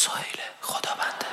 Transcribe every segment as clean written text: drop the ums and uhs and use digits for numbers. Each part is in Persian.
سهیل خدابنده.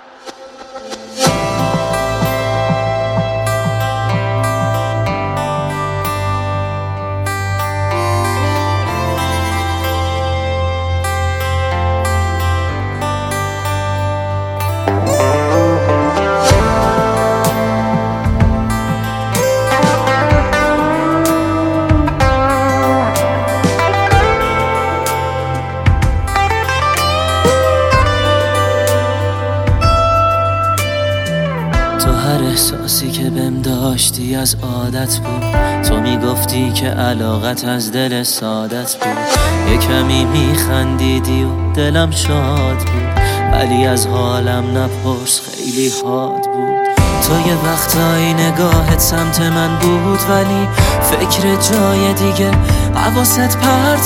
هر احساسی که بهم داشتی از عادت بود، تو میگفتی که علاقت از دل سادت بود. یه کمی میخندیدی و دلم شاد بود، ولی از حالم نپرس خیلی حاد بود. تو یه وقتایی نگاهت سمت من بود، ولی فکر جای دیگه حواست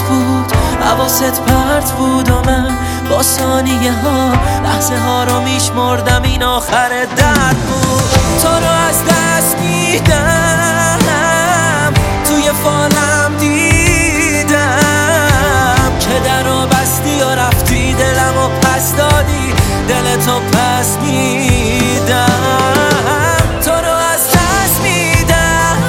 پرت بود و من با ثانیه ها لحظه ها رو میشمردم، این آخر درد بود. تو رو از دست میدم، توی فالم دیدم که در رو بستی و رفتی، دلم و پس دادی، دلتو پس میدم. تو رو از دست میدم،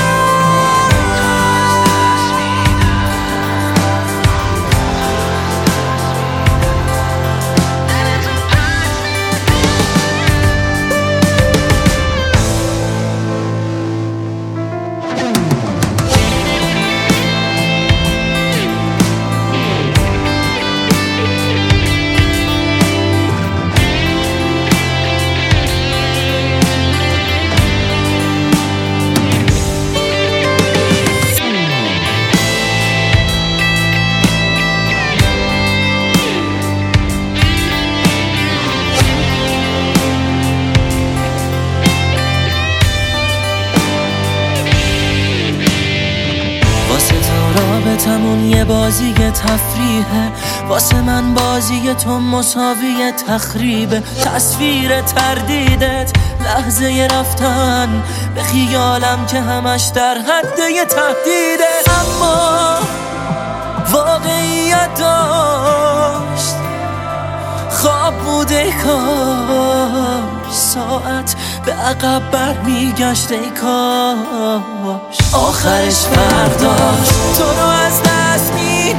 رابطمون یه بازی تفریحه، واسه من بازی تو مساوی تخریبه. تصویر تردیدت لحظه رفتن به خیالم که همش در حد یه تهدیده، اما واقعیت داشت خواب بوده، کاش ساعت به عقب برمیگشت، ای کاش آخرش فرداش. تو رو از دست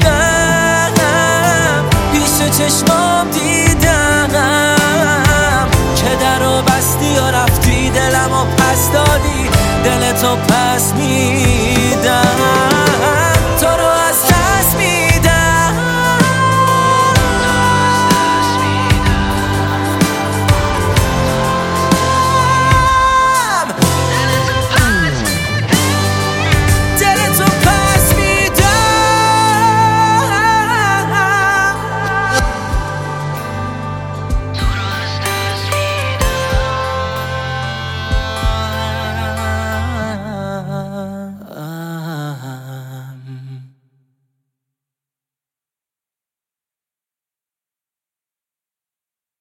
میدم، پیش چشمام دیدم که در رو بستی و رفتی، دلم و پس دادی، دلتو پس میدم.